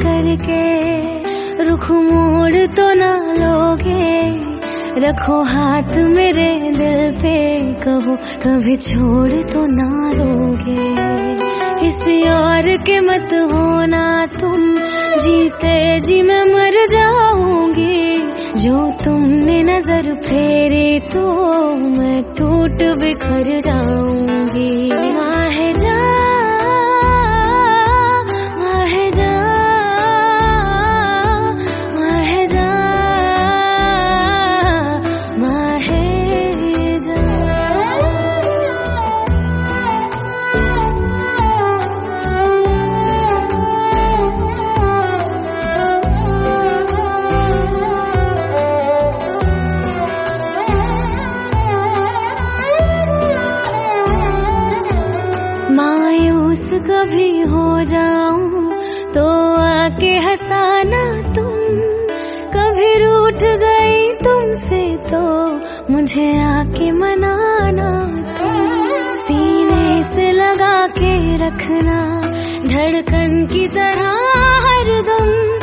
करके रुख मोड़ तो ना लोगे, रखो हाथ मेरे दिल पे, कहो कभी छोड़ तो ना दोगे। किसी और के मत होना तुम, जीते जी मैं मर जाऊंगी। जो तुमने नजर फेरी तो मैं टूट बिखर जाऊंगी। माहे जा माहे जा माहे जा माहे जा। मायूस कभी हो जाऊं तो आके हंसाना तुम, कभी रूठ गई तुमसे तो मुझे आके मनाना तुम। सीने से लगा के रखना धड़कन की तरह हरदम,